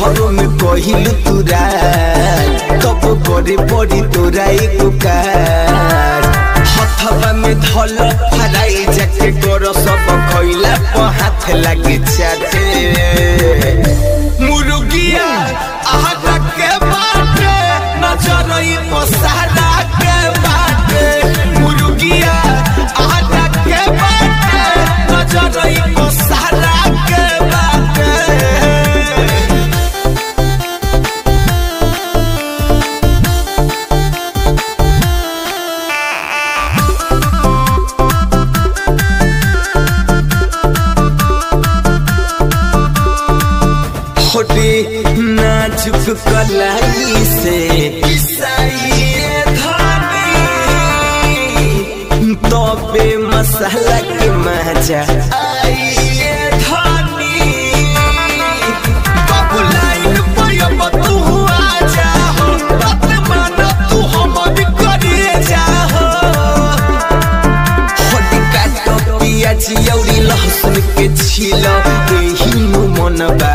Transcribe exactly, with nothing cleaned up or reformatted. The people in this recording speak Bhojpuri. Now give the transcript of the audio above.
घरों में कहिल तुरा तब करे पड़ी तोरा एक कार हथवा में धल फराई जाके कर सब खइला पर हाथ लगे चाटे मुर्गिया आहा के बाटे नजर ई पसारा के बाटे मुर्गिया आहा के बाटे नजर ई पसारा के बाटे छोटे नाजुक कलाई से तबे मसाला के मजा आइए धनी बाबू लाइन पयब तू आजा हो बात माना तू हमर करे जा हो हट काट पियाज औरी लहसुन के छील एही नु मन बा